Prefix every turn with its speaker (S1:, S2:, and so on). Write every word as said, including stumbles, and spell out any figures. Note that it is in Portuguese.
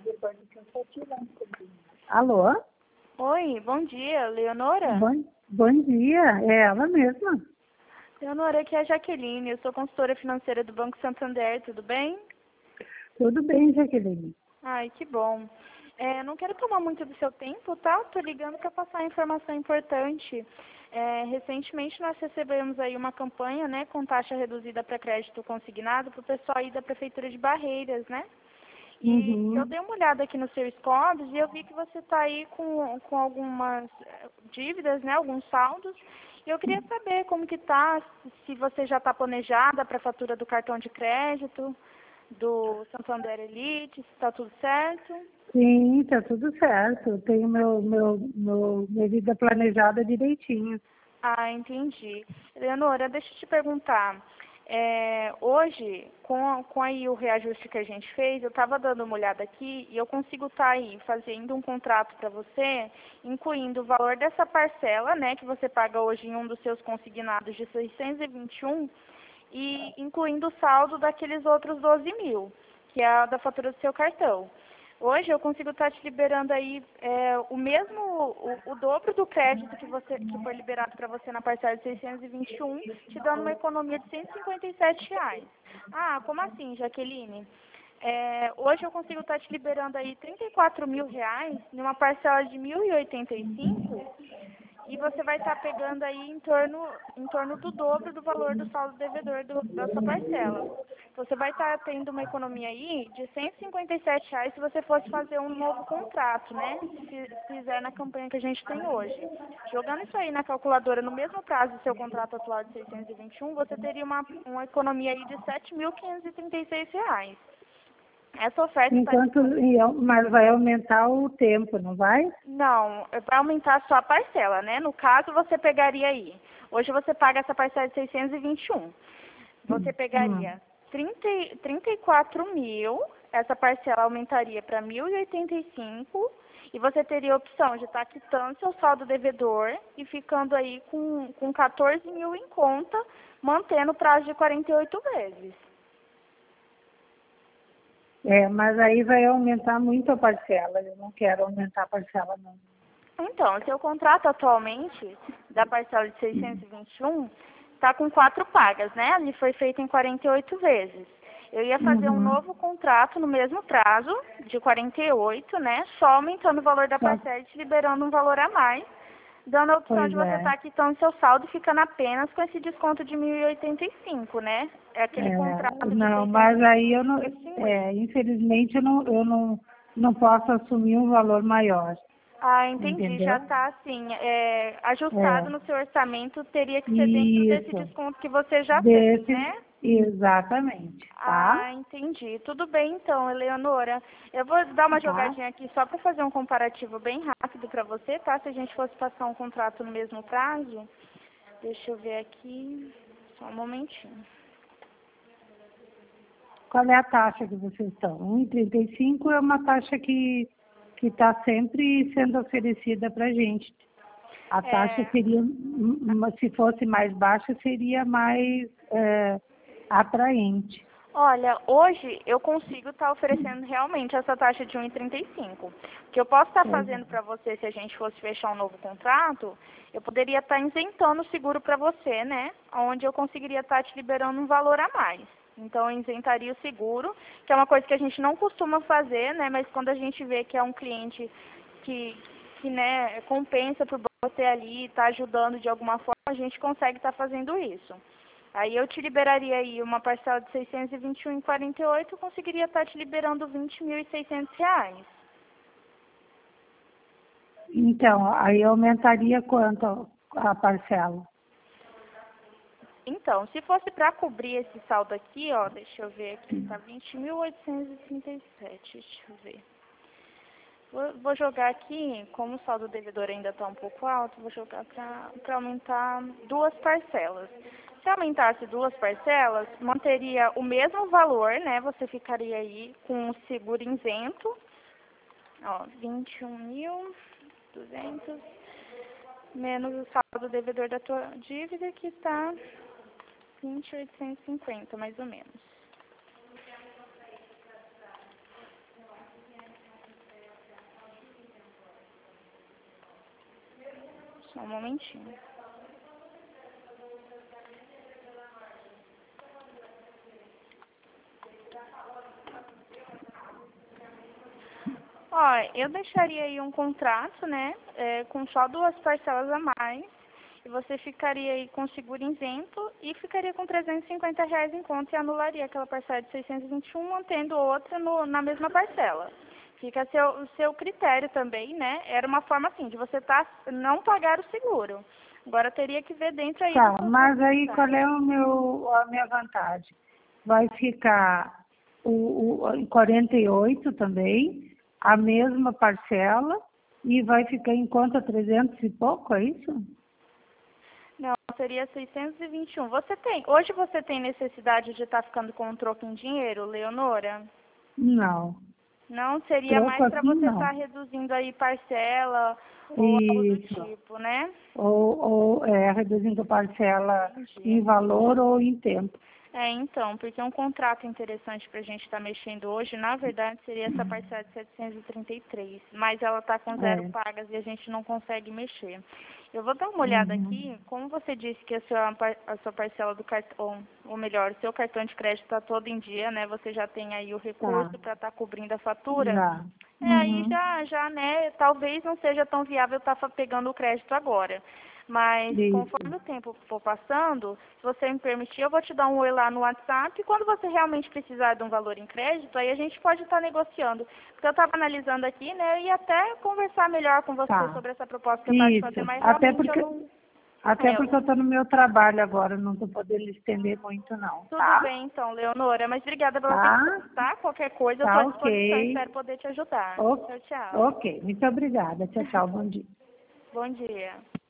S1: Alô?
S2: Oi, bom dia, Leonora?
S1: Bom, bom dia, é ela mesma.
S2: Leonora, aqui é a Jaqueline, eu sou consultora financeira do Banco Santander, tudo bem?
S1: Tudo bem, Jaqueline?
S2: Ai, que bom. É, não quero tomar muito do seu tempo, tá? Tô ligando para passar informação importante. É, recentemente nós recebemos aí uma campanha, né, com taxa reduzida para crédito consignado para o pessoal aí da Prefeitura de Barreiras, né? E
S1: Uhum.
S2: eu dei uma olhada aqui nos seus scores e eu vi que você está aí com, com algumas dívidas, né, alguns saldos. E eu queria saber como que tá, se você já está planejada para a fatura do cartão de crédito, do Santander Elite, se está tudo certo.
S1: Sim, tá tudo certo. Eu tenho meu, meu, meu, minha vida planejada direitinho.
S2: Ah, entendi. Leonora, deixa eu te perguntar. É, hoje, com, com aí o reajuste que a gente fez, eu estava dando uma olhada aqui e eu consigo estar aí fazendo um contrato para você, incluindo o valor dessa parcela, né, que você paga hoje em um dos seus consignados de seiscentos e vinte e um, e incluindo o saldo daqueles outros doze mil, que é a da fatura do seu cartão. Hoje eu consigo estar te liberando aí é, o mesmo, o, o dobro do crédito que, você, que foi liberado para você na parcela de seiscentos e vinte e um, te dando uma economia de cento e cinquenta e sete reais. Ah, como assim, Jaqueline? É, hoje eu consigo estar te liberando aí trinta e quatro mil reais numa parcela de mil e oitenta e cinco e você vai estar pegando aí em torno, em torno do dobro do valor do saldo devedor do, da sua parcela. Você vai estar tendo uma economia aí de cento e cinquenta e sete reais se você fosse fazer um novo contrato, né? Se fizer na campanha que a gente tem hoje. Jogando isso aí na calculadora no mesmo prazo do seu contrato atual de seiscentos e vinte e um, você teria uma, uma economia aí de sete mil quinhentos e trinta e seis reais. Essa oferta está
S1: Enquanto, mas vai aumentar o tempo, não vai?
S2: Não, vai aumentar só a parcela, né? No caso, você pegaria aí. Hoje você paga essa parcela de seiscentos e vinte e um. Você pegaria trinta, trinta e quatro mil, essa parcela aumentaria para mil e oitenta e cinco e você teria a opção de estar quitando seu saldo devedor e ficando aí com, com quatorze mil em conta, mantendo o prazo de quarenta e oito vezes.
S1: É, mas aí vai aumentar muito a parcela. Eu não quero aumentar a parcela, não.
S2: Então, o seu contrato atualmente, da parcela de seiscentos e vinte e um, está com quatro pagas, né? Ele foi feito em quarenta e oito vezes. Eu ia fazer um
S1: Uhum.
S2: novo contrato no mesmo prazo, de quarenta e oito, né? Só aumentando o valor da
S1: Só,
S2: parcela e te liberando um valor a mais, dando a opção
S1: pois
S2: de você
S1: é.
S2: estar quitando seu saldo e ficando apenas com esse desconto de mil e oitenta e cinco, né? É aquele
S1: É,
S2: contrato de
S1: não,
S2: seiscentos
S1: mas
S2: e vinte
S1: aí
S2: e um
S1: eu
S2: de
S1: não,
S2: preço em lei.
S1: é, infelizmente eu não, eu não, não posso assumir um valor maior,
S2: Ah, entendi. Já
S1: entendeu?
S2: está assim, é, ajustado
S1: É,
S2: no seu orçamento, teria que ser dentro desse
S1: isso,
S2: desconto que você já fez,
S1: desse,
S2: né?
S1: exatamente, tá?
S2: Ah, entendi. Tudo bem então, Eleonora. Eu vou dar uma
S1: Tá?
S2: jogadinha aqui só para fazer um comparativo bem rápido para você, tá? Se a gente fosse passar um contrato no mesmo prazo. Deixa eu ver aqui. Só um momentinho.
S1: Qual é a taxa que vocês estão? um e trinta e cinco é uma taxa que que está sempre sendo oferecida para a gente. A taxa
S2: É,
S1: seria, hum, hum, se fosse mais baixa, seria mais é, atraente.
S2: olha, hoje eu consigo estar oferecendo realmente essa taxa de um e trinta e cinco. O que eu posso estar
S1: Pois é.
S2: fazendo para você, se a gente fosse fechar um novo contrato, eu poderia estar isentando o seguro para você, né? Onde eu conseguiria estar te liberando um valor a mais. Então, eu isentaria o seguro, que é uma coisa que a gente não costuma fazer, né? Mas quando a gente vê que é um cliente que, que né, compensa por você ali, estar ajudando de alguma forma, a gente consegue estar fazendo isso. Aí eu te liberaria aí uma parcela de seiscentos e vinte e um em quarenta e oito, eu conseguiria estar te liberando vinte mil e seiscentos reais.
S1: Então, aí aumentaria quanto a parcela?
S2: Então, se fosse para cobrir esse saldo aqui, ó, deixa eu ver aqui, tá vinte mil oitocentos e trinta e sete, deixa eu ver. Vou, vou jogar aqui, como o saldo devedor ainda está um pouco alto, vou jogar para aumentar duas parcelas. Se aumentasse duas parcelas, manteria o mesmo valor, né? Você ficaria aí com o seguro isento, ó, vinte e um mil e duzentos, menos o saldo devedor da tua dívida, que está vinte mil oitocentos e cinquenta, mais ou menos. Só um momentinho. Ó, eu deixaria aí um contrato, né, é, com só duas parcelas a mais, e você ficaria aí com seguro isento e ficaria com trezentos e cinquenta reais em conta e anularia aquela parcela de seiscentos e vinte e um, mantendo outra no, na mesma parcela. Fica a seu, seu critério também, né? Era uma forma assim, de você tá, não pagar o seguro. Agora teria que ver dentro aí
S1: Tá,
S2: do seu
S1: mas aí qual
S2: necessidade.
S1: é o meu, a minha vantagem? Vai ficar o, o em quarenta e oito também, a mesma parcela, e vai ficar em conta trezentos e pouco, é isso?
S2: Não, seria seiscentos e vinte e um. Você tem, hoje você tem necessidade de estar ficando com um troco em dinheiro, Leonora?
S1: Não,
S2: Não, seria
S1: troco
S2: mais para
S1: assim
S2: você estar
S1: não.
S2: reduzindo aí parcela ou algo do
S1: Isso.
S2: tipo, né?
S1: Ou, ou é, reduzindo a parcela em
S2: Entendi.
S1: valor ou em tempo.
S2: É, então, porque um contrato interessante para a gente estar mexendo hoje, na verdade, seria essa parcela de setecentos e trinta e três, mas ela está com zero
S1: É.
S2: pagas e a gente não consegue mexer. Eu vou dar uma olhada
S1: Uhum.
S2: aqui, como você disse que a sua, par- a sua parcela do cartão, ou melhor, o seu cartão de crédito está todo em dia, né? Você já tem aí o
S1: Tá,
S2: recurso para estar cobrindo a fatura.
S1: já.
S2: É, aí
S1: Uhum.
S2: já, já, né, talvez não seja tão viável estar pegando o crédito agora. Mas
S1: Isso.
S2: conforme o tempo for passando, se você me permitir, eu vou te dar um oi lá no WhatsApp. E quando você realmente precisar de um valor em crédito, aí a gente pode estar negociando. Porque eu estava analisando aqui, né, eu ia até conversar melhor com você
S1: Tá.
S2: sobre essa proposta que eu estava te
S1: Isso.
S2: fazendo, mas
S1: Até
S2: realmente eu
S1: porque,
S2: não...
S1: até
S2: É,
S1: porque eu estou no meu trabalho agora, não estou podendo estender muito não,
S2: tudo
S1: tá?
S2: bem então, Leonora, mas obrigada pela atenção,
S1: Tá?
S2: tá? Qualquer coisa eu estou
S1: Tá
S2: à disposição,
S1: ok.
S2: espero poder te ajudar.
S1: O-
S2: Tchau, tchau.
S1: ok, muito obrigada. Tchau, tchau, bom dia.
S2: Bom dia.